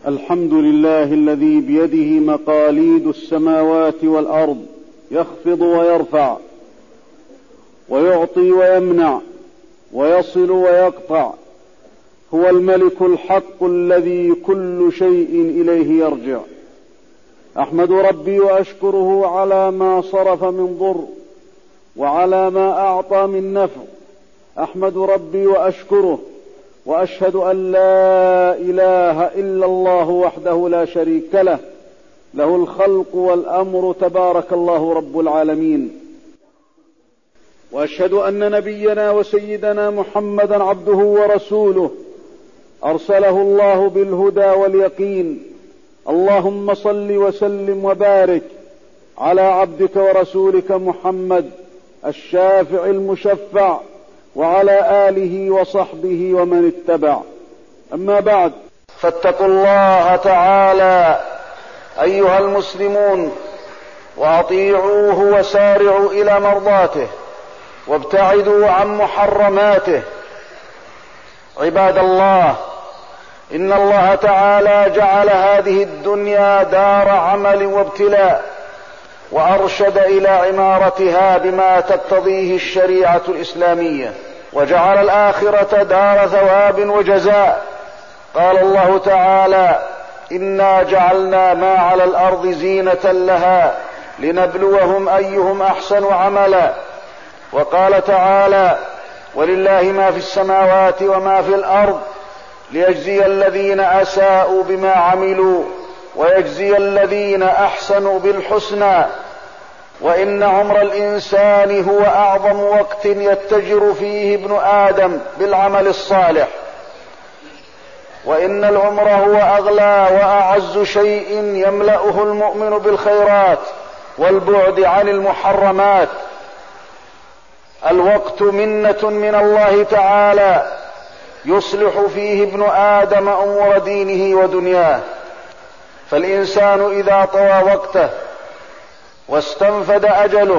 الحمد لله الذي بيده مقاليد السماوات والأرض، يخفض ويرفع، ويعطي ويمنع، ويصل ويقطع. هو الملك الحق الذي كل شيء إليه يرجع. أحمد ربي وأشكره على ما صرف من ضر وعلى ما أعطى من نفع. أحمد ربي وأشكره، وأشهد أن لا إله إلا الله وحده لا شريك له، له الخلق والأمر، تبارك الله رب العالمين. وأشهد أن نبينا وسيدنا محمدا عبده ورسوله، أرسله الله بالهدى واليقين. اللهم صل وسلم وبارك على عبدك ورسولك محمد الشافع المشفع، وعلى آله وصحبه ومن اتبع. أما بعد، فاتقوا الله تعالى أيها المسلمون، وأطيعوه وسارعوا إلى مرضاته، وابتعدوا عن محرماته. عباد الله، إن الله تعالى جعل هذه الدنيا دار عمل وابتلاء، وأرشد إلى عمارتها بما تقتضيه الشريعة الإسلامية، وجعل الآخرة دار ثواب وجزاء. قال الله تعالى: إنا جعلنا ما على الأرض زينة لها لنبلوهم أيهم أحسن عملا. وقال تعالى: ولله ما في السماوات وما في الأرض ليجزي الذين أساءوا بما عملوا ويجزي الذين أحسنوا بالحسنى. وإن عمر الإنسان هو أعظم وقت يتجر فيه ابن آدم بالعمل الصالح، وإن العمر هو أغلى وأعز شيء يملأه المؤمن بالخيرات والبعد عن المحرمات. الوقت منة من الله تعالى يصلح فيه ابن آدم أمور دينه ودنياه. فالإنسان إذا طوى وقته واستنفد أجله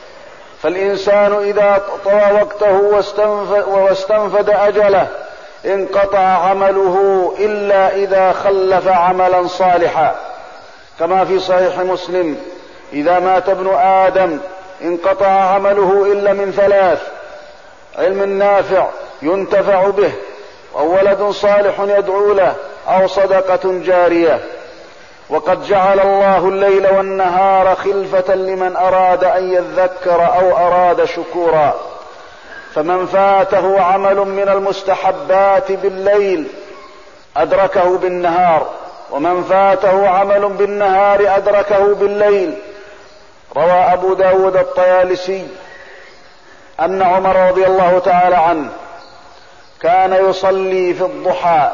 واستنفد أجله انقطع عمله إلا إذا خلف عملا صالحا، كما في صحيح مسلم: إذا مات ابن آدم انقطع عمله إلا من ثلاث: علم نافع ينتفع به، أو ولد صالح يدعو له، أو صدقة جارية. وقد جعل الله الليل والنهار خلفة لمن أراد أن يذكر أو أراد شكورا. فمن فاته عمل من المستحبات بالليل أدركه بالنهار، ومن فاته عمل بالنهار أدركه بالليل. روى أبو داود الطيالسي أن عمر رضي الله تعالى عنه كان يصلي في الضحى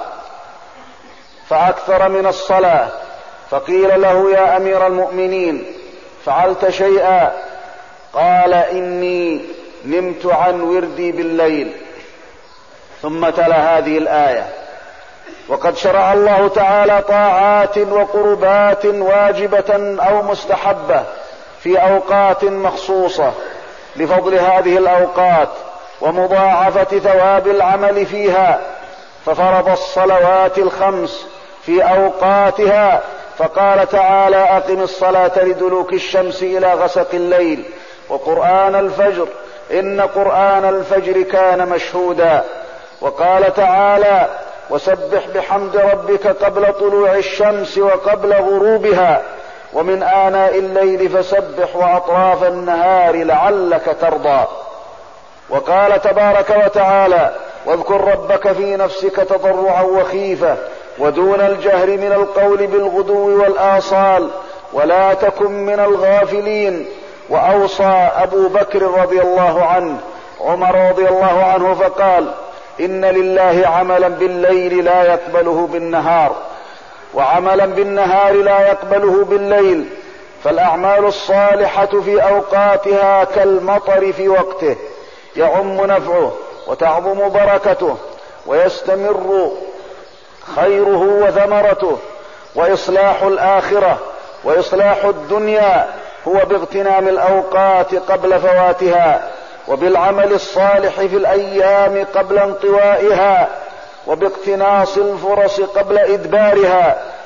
فأكثر من الصلاة، فقيل له: يا أمير المؤمنين، فعلت شيئا؟ قال: إني نمت عن وردي بالليل. ثم تلا هذه الآية: وقد شرع الله تعالى طاعات وقربات واجبة أو مستحبة في أوقات مخصوصة لفضل هذه الأوقات ومضاعفة ثواب العمل فيها. ففرض الصلوات الخمس في أوقاتها، فقال تعالى: أقم الصلاة لدلوك الشمس إلى غسق الليل وقرآن الفجر إن قرآن الفجر كان مشهودا. وقال تعالى: وسبح بحمد ربك قبل طلوع الشمس وقبل غروبها ومن آناء الليل فسبح وأطراف النهار لعلك ترضى. وقال تبارك وتعالى: واذكر ربك في نفسك تضرعا وخيفة ودون الجهر من القول بالغدو والآصال ولا تكن من الغافلين. وأوصى أبو بكر رضي الله عنه عمر رضي الله عنه فقال: إن لله عملا بالليل لا يقبله بالنهار، وعملا بالنهار لا يقبله بالليل. فالأعمال الصالحة في أوقاتها كالمطر في وقته، يعم نفعه وتعظم بركته ويستمر خيره وثمرته. وإصلاح الآخرة وإصلاح الدنيا هو باغتنام الأوقات قبل فواتها، وبالعمل الصالح في الأيام قبل انطوائها، وباقتناص الفرص قبل إدبارها.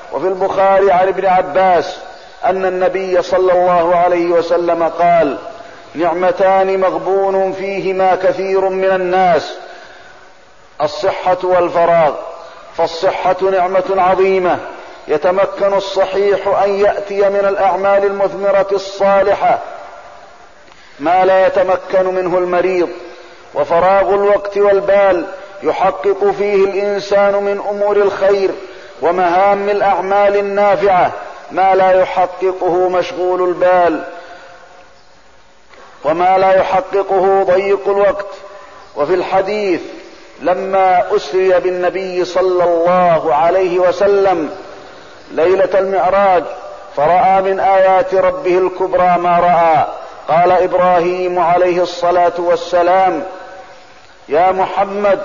وفي البخاري عن ابن عباس أن النبي صلى الله عليه وسلم قال: نعمتان مغبون فيهما كثير من الناس، الصحة والفراغ. فالصحة نعمة عظيمة يتمكن الصحيح أن يأتي من الأعمال المثمرة الصالحة ما لا يتمكن منه المريض، وفراغ الوقت والبال يحقق فيه الإنسان من أمور الخير ومهام الأعمال النافعة ما لا يحققه مشغول البال وما لا يحققه ضيق الوقت. وفي الحديث لما أسري بالنبي صلى الله عليه وسلم ليلة المعراج فرأى من آيات ربه الكبرى ما رأى، قال إبراهيم عليه الصلاة والسلام: يا محمد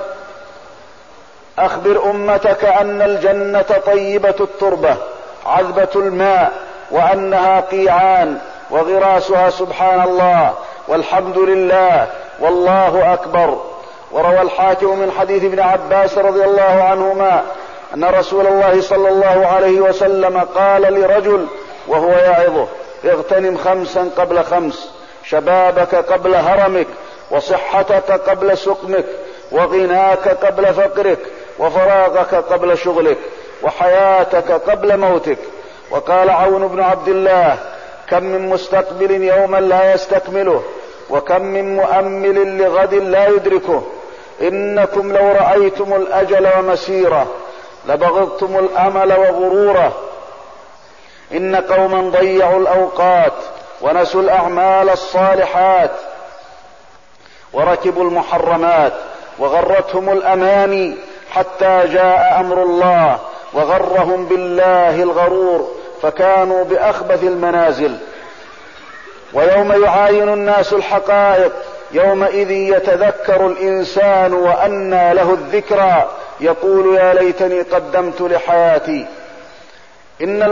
أخبر أمتك أن الجنة طيبة التربة عذبة الماء، وأنها قيعان وغراسها سبحان الله والحمد لله والله أكبر. وروى الحاكم من حديث ابن عباس رضي الله عنهما أن رسول الله صلى الله عليه وسلم قال لرجل وهو يعظه: اغتنم 5 قبل 5، شبابك قبل هرمك، وصحتك قبل سقمك، وغناك قبل فقرك، وفراغك قبل شغلك، وحياتك قبل موتك. وقال عون بن عبد الله: كم من مستقبل يوما لا يستكمله، وكم من مؤمل لغد لا يدركه. إنكم لو رأيتم الأجل ومسيره لبغضتم الأمل وغروره. إن قوما ضيعوا الأوقات ونسوا الأعمال الصالحات وركبوا المحرمات وغرتهم الأماني حتى جاء أمر الله وغرهم بالله الغرور، فكانوا بأخبث المنازل. ويوم يعاين الناس الحقائق يومئذ يتذكر الإنسان وأنى له الذكرى، يقول: يا ليتني قدمت لحياتي. إن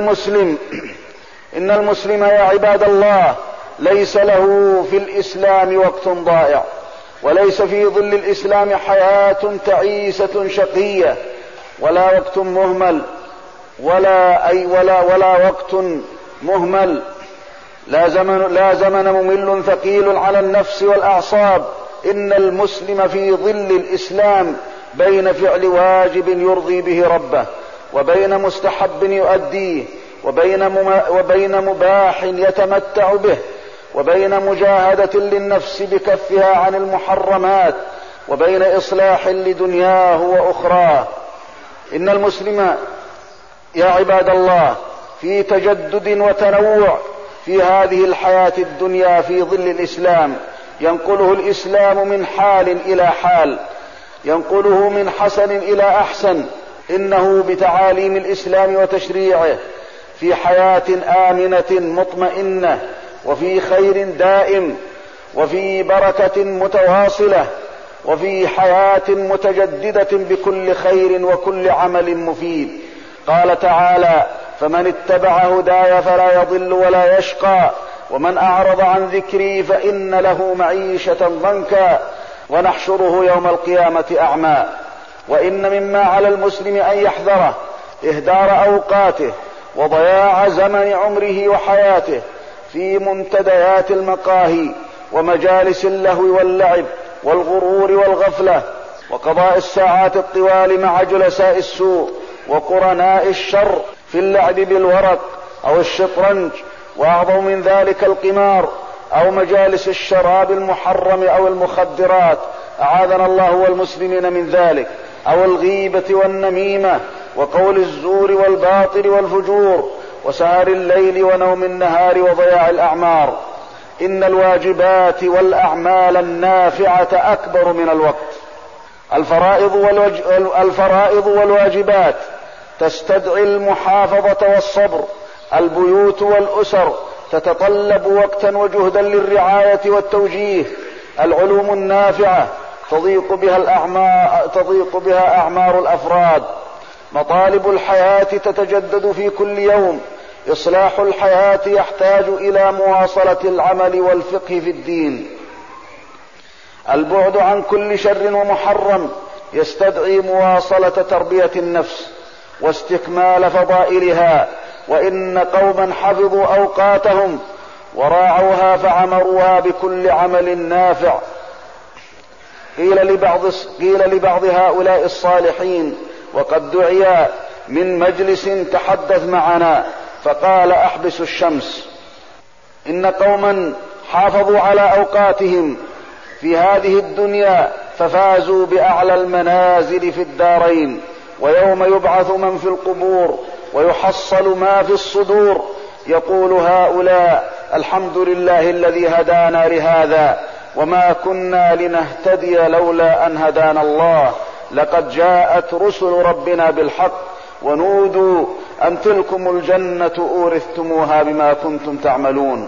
المسلم يا عباد الله ليس له في الإسلام وقت ضائع، وليس في ظل الإسلام حياة تعيسة شقية، ولا وقت مهمل ولا وقت مهمل، لا زمن ممل ثقيل على النفس والأعصاب. إن المسلم في ظل الإسلام بين فعل واجب يرضي به ربه، وبين مستحب يؤديه، وبين مباح يتمتع به، وبين مجاهدة للنفس بكفها عن المحرمات، وبين إصلاح لدنياه وأخراه. إن المسلم يا عباد الله في تجدد وتنوع في هذه الحياة الدنيا في ظل الإسلام، ينقله الإسلام من حال إلى حال، ينقله من حسن إلى أحسن. إنه بتعاليم الإسلام وتشريعه في حياة آمنة مطمئنة، وفي خير دائم، وفي بركة متواصلة، وفي حياة متجددة بكل خير وكل عمل مفيد. قال تعالى: فمن اتبع هداي فلا يضل ولا يشقى، ومن أعرض عن ذكري فإن له معيشة ضنكا، ونحشره يوم القيامة أعمى. وإن مما على المسلم أن يحذره إهدار أوقاته وضياع زمن عمره وحياته في منتديات المقاهي ومجالس اللهو واللعب والغرور والغفلة، وقضاء الساعات الطوال مع جلساء السوء وقرناء الشر في اللعب بالورق أو الشطرنج، وأعظم من ذلك القمار أو مجالس الشراب المحرم أو المخدرات، أعاذنا الله والمسلمين من ذلك، أو الغيبة والنميمة وقول الزور والباطل والفجور وسهر الليل ونوم النهار وضياع الأعمار. إن الواجبات والأعمال النافعة أكبر من الوقت. الفرائض والواجبات تستدعي المحافظة والصبر. البيوت والأسر تتطلب وقتا وجهدا للرعاية والتوجيه. العلوم النافعة تضيق بها أعمار الأفراد. مطالب الحياة تتجدد في كل يوم. إصلاح الحياة يحتاج إلى مواصلة العمل والفقه في الدين. البعد عن كل شر ومحرم يستدعي مواصلة تربية النفس واستكمال فضائلها، وإن قوما حفظوا أوقاتهم وراعوها فعمروها بكل عمل نافع. قيل لبعض هؤلاء الصالحين وقد دعي من مجلس تحدث معنا فقال: أحبس الشمس، إن قوما حافظوا على أوقاتهم في هذه الدنيا ففازوا بأعلى المنازل في الدارين، ويوم يبعث من في القبور ويحصل ما في الصدور يقول هؤلاء: الحمد لله الذي هدانا لهذا وما كنا لنهتدي لولا أن هدانا الله، لقد جاءت رسل ربنا بالحق ونودوا أن تلكم الجنة أورثتموها بما كنتم تعملون.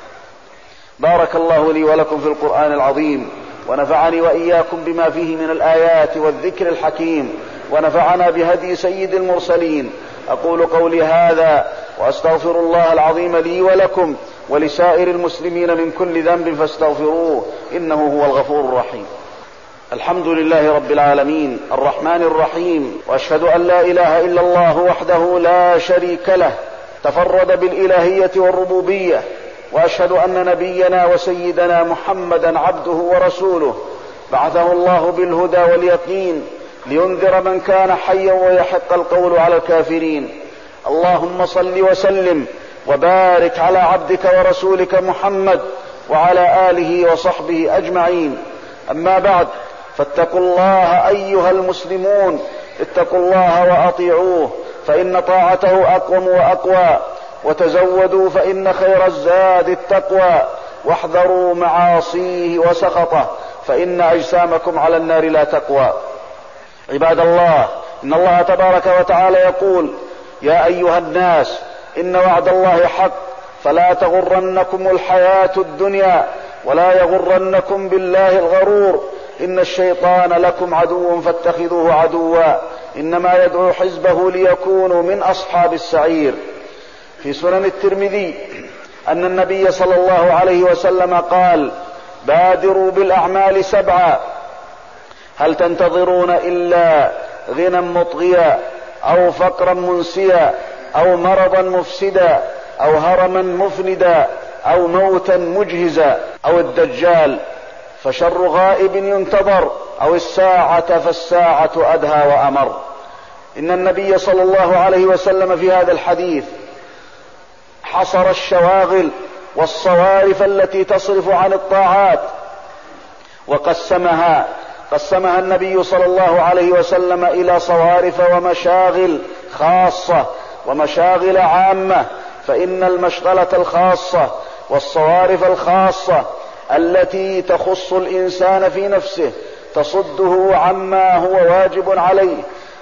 بارك الله لي ولكم في القرآن العظيم، ونفعني وإياكم بما فيه من الآيات والذكر الحكيم، ونفعنا بهدي سيد المرسلين. أقول قولي هذا وأستغفر الله العظيم لي ولكم ولسائر المسلمين من كل ذنب فاستغفروه إنه هو الغفور الرحيم. الحمد لله رب العالمين الرحمن الرحيم، وأشهد أن لا إله إلا الله وحده لا شريك له تفرد بالإلهية والربوبية، وأشهد أن نبينا وسيدنا محمدا عبده ورسوله بعثه الله بالهدى واليقين لينذر من كان حيا ويحق القول على الكافرين. اللهم صل وسلم وبارك على عبدك ورسولك محمد وعلى آله وصحبه أجمعين. أما بعد، فاتقوا الله أيها المسلمون، اتقوا الله وأطيعوه فإن طاعته أقوم وأقوى، وتزودوا فإن خير الزاد التقوى، واحذروا معاصيه وسخطه فإن أجسامكم على النار لا تقوى. عباد الله، إن الله تبارك وتعالى يقول: يا أيها الناس إن وعد الله حق فلا تغرنكم الحياة الدنيا ولا يغرنكم بالله الغرور، إن الشيطان لكم عدو فاتخذوه عدوا إنما يدعو حزبه ليكونوا من أصحاب السعير. في سنن الترمذي أن النبي صلى الله عليه وسلم قال: بادروا بالأعمال 7، هل تنتظرون إلا غنى مطغيا أو فقرا منسيا أو مرضا مفسدا أو هرما مفندا أو موتا مجهزا أو الدجال فشر غائب ينتظر أو الساعة فالساعة أدهى وأمر. إن النبي صلى الله عليه وسلم في هذا الحديث حصر الشواغل والصوارف التي تصرف عن الطاعات وقسمها النبي صلى الله عليه وسلم إلى صوارف ومشاغل خاصة ومشاغل عامة، فإن المشغلة الخاصة والصوارف الخاصة التي تخص الإنسان في نفسه تصده عما هو واجب عليه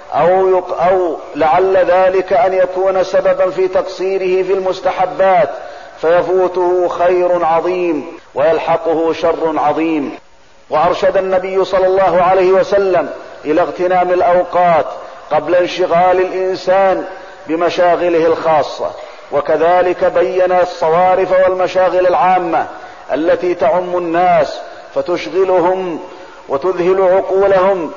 أو لعل ذلك أن يكون سببا في تقصيره في المستحبات فيفوته خير عظيم ويلحقه شر عظيم. وأرشد النبي صلى الله عليه وسلم إلى اغتنام الأوقات قبل انشغال الإنسان بمشاغله الخاصة، وكذلك بين الصوارف والمشاغل العامة التي تعم الناس فتشغلهم وتذهل عقولهم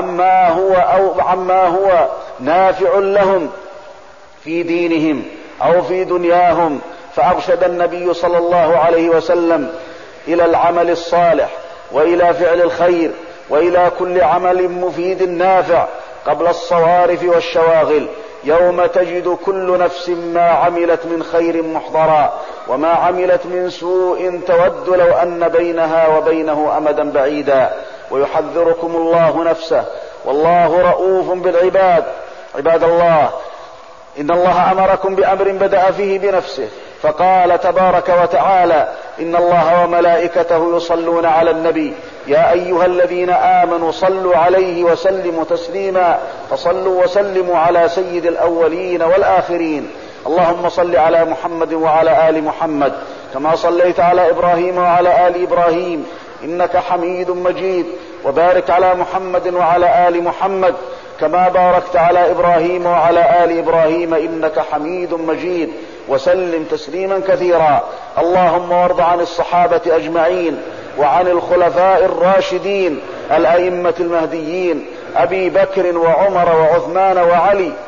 عما هو نافع لهم في دينهم أو في دنياهم. فأرشد النبي صلى الله عليه وسلم إلى العمل الصالح وإلى فعل الخير وإلى كل عمل مفيد نافع قبل الصوارف والشواغل، يوم تجد كل نفس ما عملت من خير محضرا وما عملت من سوء تود لو أن بينها وبينه أمدا بعيدا، ويحذركم الله نفسه والله رؤوف بالعباد. عباد الله، إن الله أمركم بأمر بدأ فيه بنفسه فقال تبارك وتعالى: إن الله وملائكته يصلون على النبي يا أيها الذين آمنوا صلوا عليه وسلموا تسليما، فصلوا وسلموا على سيد الأولين والآخرين. اللهم صل على محمد وعلى آل محمد كما صليت على إبراهيم وعلى آل إبراهيم إنك حميد مجيد، وبارك على محمد وعلى آل محمد كما باركت على إبراهيم وعلى آل إبراهيم إنك حميد مجيد، وسلم تسليما كثيرا. اللهم وارض عن الصحابة أجمعين وعن الخلفاء الراشدين الأئمة المهديين أبي بكر وعمر وعثمان وعلي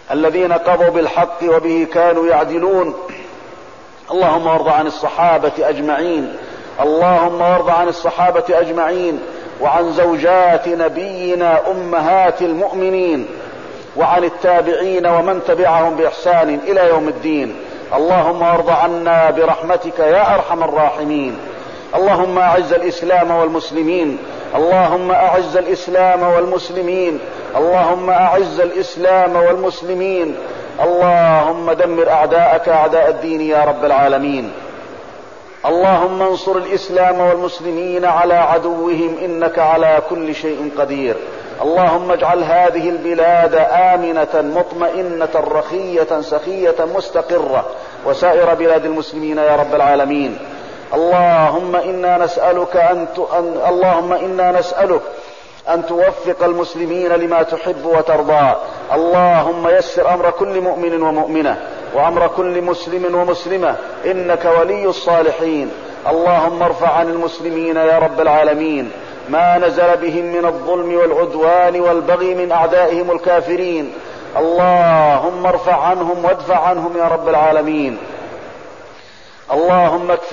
الذين قضوا بالحق وبه كانوا يعدلون. اللهم وارض عن الصحابة أجمعين، اللهم وارض عن الصحابة أجمعين، وعن زوجات نبينا أمهات المؤمنين، وعن التابعين ومن تبعهم بإحسان إلى يوم الدين. اللهم وارض عنا برحمتك يا أرحم الراحمين. اللهم أعز الإسلام والمسلمين، اللهم أعز الإسلام والمسلمين، اللهم أعز الإسلام والمسلمين. اللهم دمر أعداءك أعداء الدين يا رب العالمين. اللهم انصر الإسلام والمسلمين على عدوهم، إنك على كل شيء قدير. اللهم اجعل هذه البلاد آمنة مطمئنة رخية سخية مستقرة، وسائر بلاد المسلمين يا رب العالمين. اللهم إنا نسألك أن توفق المسلمين لما تحب وترضى. اللهم يسر أمر كل مؤمن ومؤمنة، وأمر كل مسلم ومسلمة، إنك ولي الصالحين. اللهم ارفع عن المسلمين يا رب العالمين ما نزل بهم من الظلم والعدوان والبغي من أعدائهم الكافرين. اللهم ارفع عنهم وادفع عنهم يا رب العالمين. اللهم اكف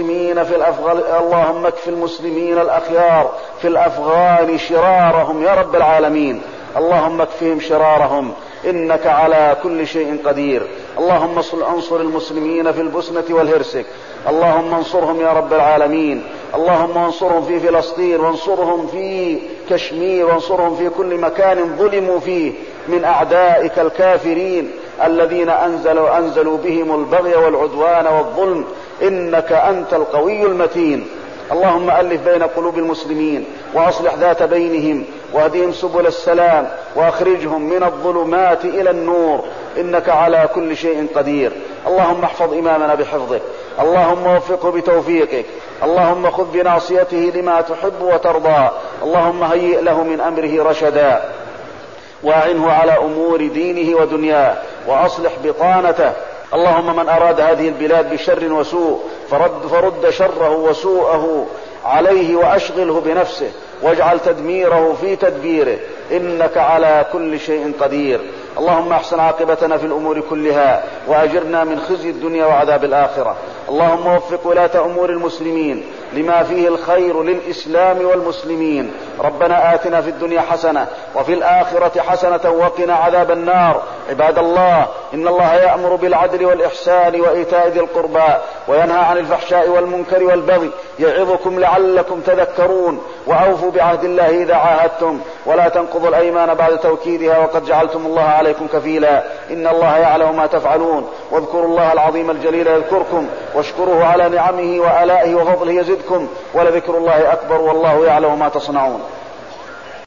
المسلمين الأخيار في الأفغان شرارهم يا رب العالمين. اللهم اكفهم شرارهم، إنك على كل شيء قدير. اللهم انصر المسلمين في البوسنة والهرسك، اللهم انصرهم يا رب العالمين. اللهم انصرهم في فلسطين، وانصرهم في كشمير، وانصرهم في كل مكان ظلموا فيه من أعدائك الكافرين الذين أنزلوا بهم البغي والعدوان والظلم، إنك أنت القوي المتين. اللهم ألف بين قلوب المسلمين، وأصلح ذات بينهم، واهدهم سبل السلام، وأخرجهم من الظلمات إلى النور، إنك على كل شيء قدير. اللهم احفظ إمامنا بحفظك، اللهم وفقه بتوفيقك، اللهم خذ بناصيته لما تحب وترضى. اللهم هيئ له من أمره رشدا، واعنه على أمور دينه ودنياه، وأصلح بطانته. اللهم من أراد هذه البلاد بشر وسوء فرد شره وسوءه عليه، وأشغله بنفسه، واجعل تدميره في تدبيره، إنك على كل شيء قدير. اللهم احسن عاقبتنا في الأمور كلها، وأجرنا من خزي الدنيا وعذاب الآخرة. اللهم وفق ولاة أمور المسلمين لما فيه الخير للإسلام والمسلمين. ربنا آتنا في الدنيا حسنة وفي الآخرة حسنة وقنا عذاب النار. عباد الله، إن الله يأمر بالعدل والإحسان وإيتاء ذي القربى، وينهى عن الفحشاء والمنكر والبغي، يعظكم لعلكم تذكرون. وأوفوا بعهد الله إذا عاهدتم، ولا تنقضوا الأيمان بعد توكيدها، وقد جعلتم الله عليكم كفيلا. إن الله يعلم ما تفعلون. واذكروا الله العظيم الجليل يذكركم، واشكروه على نعمه وآلائه وفضله يزدكم، ولذكر الله أكبر، والله يعلم ما تصنعون.